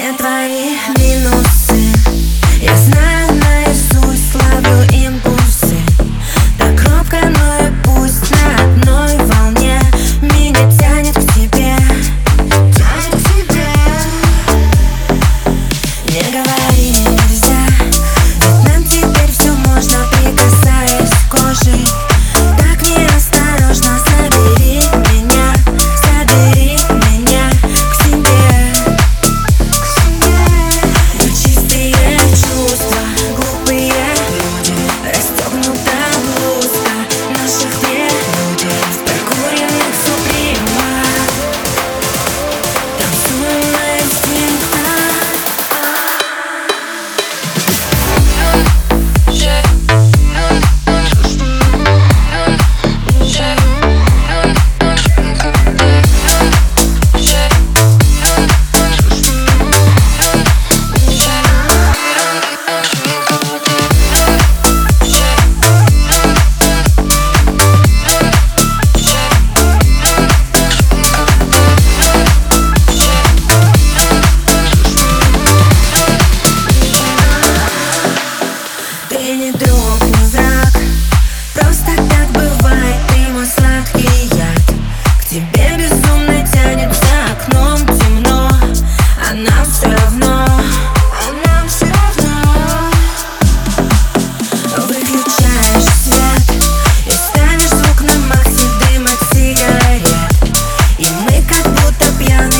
все твои минусы. Я знаю наизусть, ловлю импульсы. Так робко, но и пусть на одной волне меня тянет к тебе. Тянет к тебе. Не говори нельзя, ведь нам теперь все можно, прикасаясь кожей. Так неосторожно забери меня к себе. Мы чистые чувства, глупые люди, расстегнута блузка наших прелюдий в прокуренных супримах. Танцуем на инстинктах. Ты не друг, не враг, просто так бывает. Ты мой сладкий яд, к тебе безумно тянет. За окном темно, а нам все равно. Выключаешь свет и ставишь звук на макси, дым от сигарет, и мы как будто пьяны